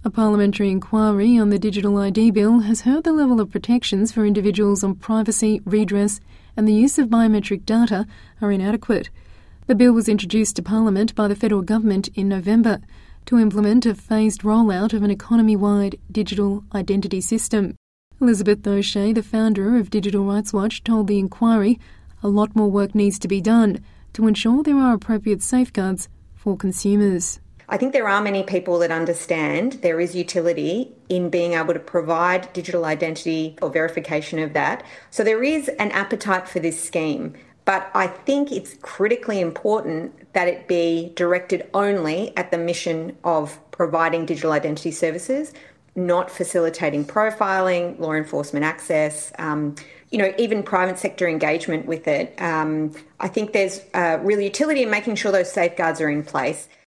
A parliamentary inquiry on the Digital ID Bill has heard the level of protections for individuals on privacy, redress and the use of biometric data are inadequate. The bill was introduced to Parliament by the federal government in November to implement a phased rollout of an economy-wide digital identity system. Elizabeth O'Shea, the founder of Digital Rights Watch, told the inquiry a lot more work needs to be done to ensure there are appropriate safeguards for consumers. I think there are many people that understand there is utility in being able to provide digital identity or verification of that. So there is an appetite for this scheme, but I think it's critically important that it be directed only at the mission of providing digital identity services, not facilitating profiling, law enforcement access, even private sector engagement with it. I think there's real utility in making sure those safeguards are in place.